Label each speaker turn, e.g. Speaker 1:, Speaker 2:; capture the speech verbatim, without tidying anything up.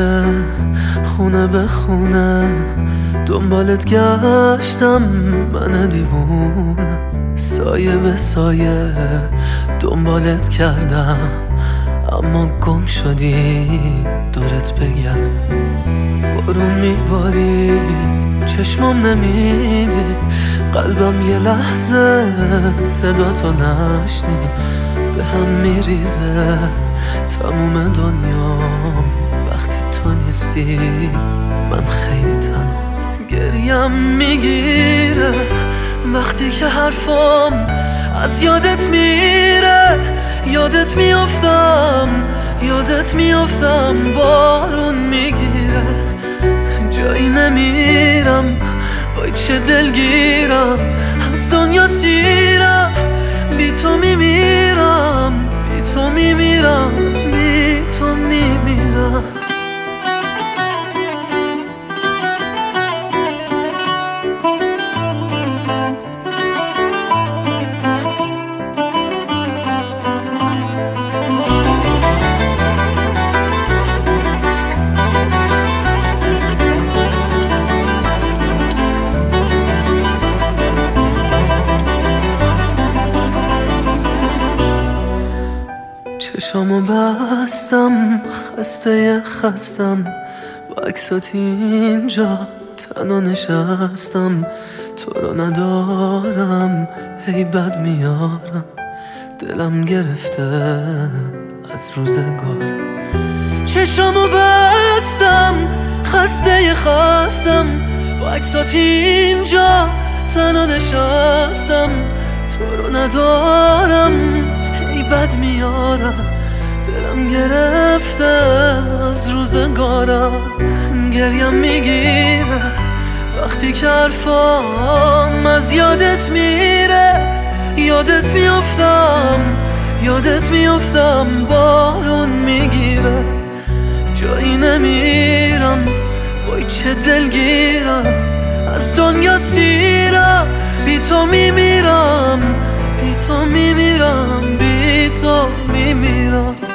Speaker 1: کوچه خونه به خونه دنبالت گشتم من دیوونه، سایه به سایه دنبالت کردم اما گم شدی دورت بگردم. بارون میبارید چشمام نمیدید، قلبم یه لحظه صدا تو نشنید، به هم میریزه تموم دنیام وقتی تو نیستی. من خیلی تنها گریم میگیره وقتی که حرفام از یادت میره، یادت میافتم یادت میافتم بارون میگیره، جایی نمیرم وای چه دلگیرم، از دنیا سیرم بی تو میمیرم، بی تو میمیرم، بی تو میمیرم. چشامو بستم خسته خستم، با عکسات اینجا تنها نشستم، تو رو ندارم هی بد میارم، دلم گرفته از روزگار. چشامو بستم خسته خستم، با عکسات اینجا تنها نشستم، تو رو ندارم هی بد میارم، دلم گرفته از روزگارم. گریم میگیره وقتی که حرفام از یادت میره، یادت میافتم یادت میافتم بارون میگیره، جایی نمیرم وای چه دلگیرم، از دنیا سیرم بی تو میمیرم، بی تو میمیرم، بی تو میمیرم.